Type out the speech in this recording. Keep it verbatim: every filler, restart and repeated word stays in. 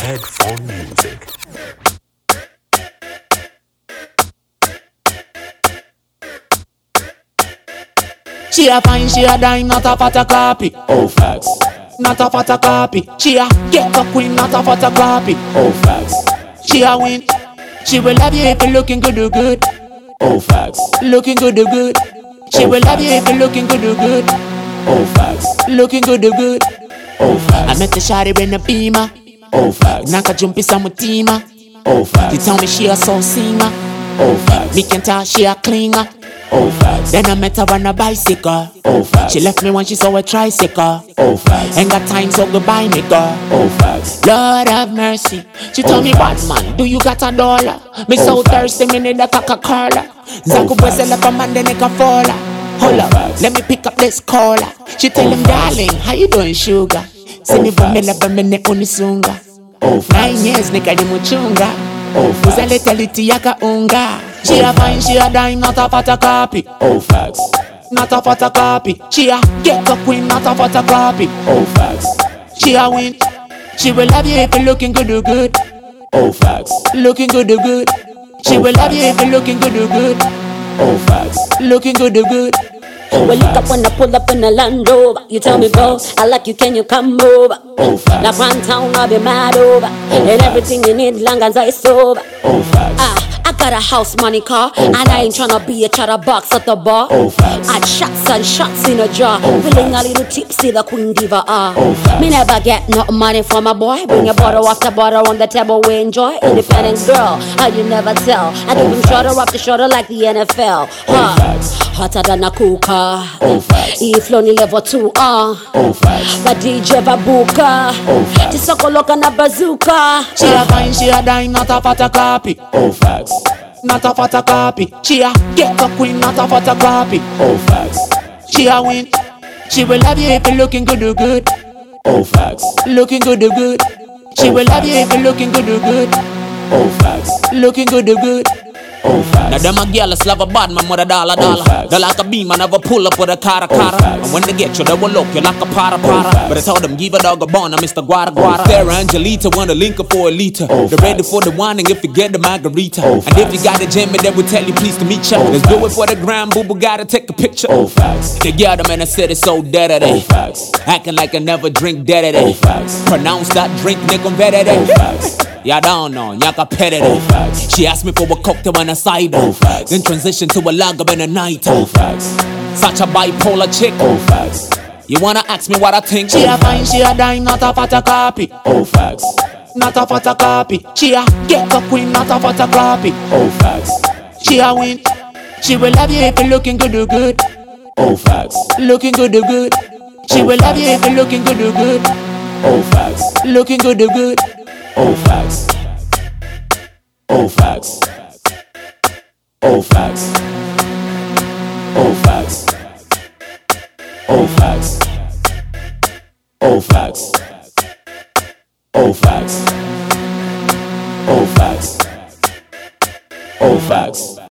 Headphone music. She a fine, she a dime, not a photocopy. Oh facts, Not a photocopy. She a get a queen, not a photocopy. oh facts, She a win. She will love you if you're looking good or good. oh facts, Looking good or good. She will love you if you're looking good or good. oh facts, Looking good or good. oh I facts, met the shawty in the beamer. oh facts, Naka jumpy sa mutima. oh She facts, tell me she a soul singer. oh facts, Me can tell she a clinger. oh facts, Then I met her on a bicycle. oh facts, She left me when she saw a tricycle. oh facts, Ain't got time, so goodbye, me girl. oh facts, Lord have mercy. She told me, bad man, do you got a dollar? Me so thirsty, me need a Coca-Cola. Zaku pwese la pamande neka fola. Hold up, let me pick up this cola. She tell him, darling, how you doing, sugar? See me vumela bamene unisunga. oh facts, Nine years nika di muchunga. oh facts, Uzaleta liti yaka unga. She a fine, she a dime, not a photocopy. oh facts, Not a photocopy. She a get a queen, not a photocopy. oh facts, She a win. She will love you if you're looking good or good. oh facts, Looking good or good. She will love you if you're looking good or good. oh facts, Looking good or good. Well, look up when I pull up in a Land Rover. You tell me, bro, I like you, can you come over? oh facts, Like one town, I'll be mad over. And everything you need, long as I sober. oh facts, Ah, I got a house, money, car. And I ain't tryna be a chatterbox at the bar. oh facts, I shots and shots in a jar. Feeling a little tipsy, the queen diva are. Oh, facts. Me never get no money from a boy. Bring a bottle after bottle on the table, we enjoy. Independent girl, how you never tell. I give him shoulder after shoulder like the N F L. Huh. facts. Hotter than a cooker. Oh, facts. He flowing level two, uh. oh facts, The D J Babuka. Oh, facts. Tisokoloka na bazooka. She a fine, she a dime, not a photocopy. oh facts, Not a photocopy. She a get a queen, not a photocopy. oh facts, She a win. She will love you if you're looking good or good. oh facts, Looking good or good. She will love you if you're looking good or good. oh facts, Looking good or good. oh Now facts, them a girl a love a bad man with a dollar dollar. facts. They like a beam and never pull up with a cara cara. facts. And when they get you, they will look you like a para para. facts. But I told them give a dog a bone, I'm Mister Guara Guara. Sarah Angelita wanna link up for a liter. Oh, They're ready facts. for the whining if you get the margarita. Oh, and if facts. you got a Jimmy, they will tell you please to meet ya. Oh, Let's do it facts. for the gram, boo boo gotta take a picture. oh facts, They got them and I said it's so dead at oh it. facts, Acting like I never drink dead at oh it. facts, Pronounce that drink, nigga, better oh than facts, Y'all don't know, y'all competitive. Oh, facts. She asked me for a cocktail and a cider. Oh, facts. Then transition to a lager and a night. oh facts, Such a bipolar chick. oh facts, You wanna ask me what I think? She a fine, she a dime, not a photocopy. oh facts, Not a photocopy. She a get a queen, not a photocopy. oh facts, She a win. She will love you if you're looking good or good. oh facts, Looking good or good. She will love you if you're looking good or good. oh facts, Looking good or good. oh facts, oh facts, oh facts, oh facts, oh facts, oh facts, oh facts, oh facts, oh facts.